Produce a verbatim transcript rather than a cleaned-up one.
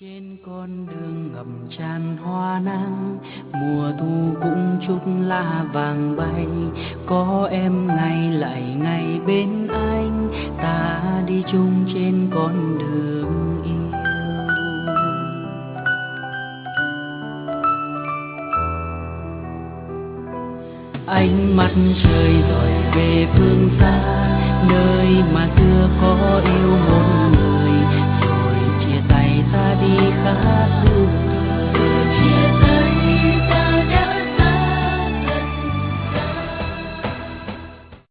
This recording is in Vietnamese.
Trên con đường ngập tràn hoa nắng, mùa thu cũng chút lá vàng bay. Có em ngày lại ngày bên anh, ta đi chung trên con đường yêu. Ánh mắt trời dõi về phương xa, nơi mà xưa có yêu một người.